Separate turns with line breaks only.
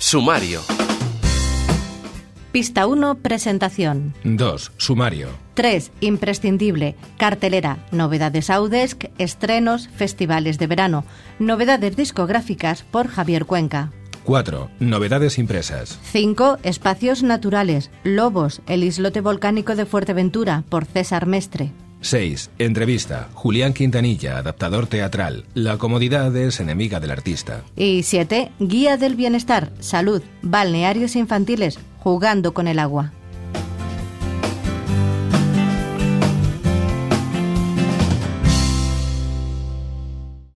Sumario.
Pista 1, presentación.
2. Sumario.
3. Imprescindible. Cartelera. Novedades Audesc, estrenos, festivales de verano. Novedades discográficas por Javier Cuenca.
4. Novedades impresas.
5. Espacios naturales. Lobos, el islote volcánico de Fuerteventura por César Mestre.
6. Entrevista. Julián Quintanilla, adaptador teatral. La comodidad es enemiga del artista.
Y 7. Guía del bienestar, salud, balnearios infantiles, jugando con el agua.